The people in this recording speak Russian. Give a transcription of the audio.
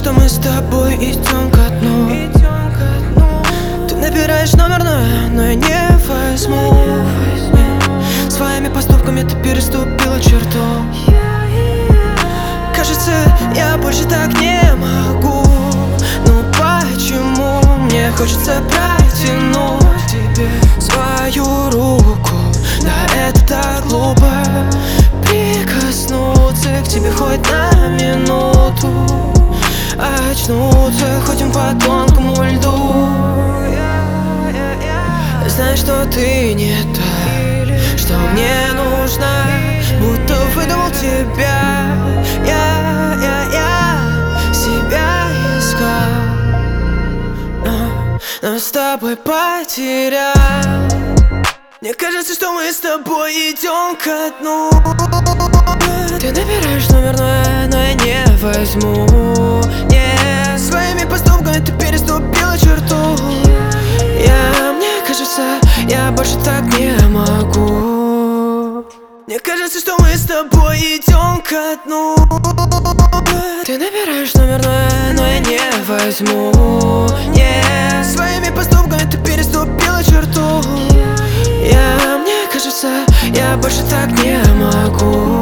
что мы с тобой идем ко дну. Ты набираешь номер, но я не возьму. Своими поступками ты переступила черту. Кажется, я больше так не могу. Ну почему мне хочется протянуть тебе свою руку? Да это так глупо, прикоснуться к тебе хоть на минуту. Очнуться хотим по тонкому льду. Знаешь, что ты не та, что мне нужна, будто выдумал тебя. Я себя искал, но с тобой потерял. Мне кажется, что мы с тобой идем ко дну. Ты набираешь номер, но я не возьму. Своими поступками ты переступила черту. Мне кажется, я больше так не могу. Мне кажется, что мы с тобой идем ко дну. Ты набираешь номер, но я не возьму. Своими поступками ты переступила черту. Мне кажется, я больше так не могу.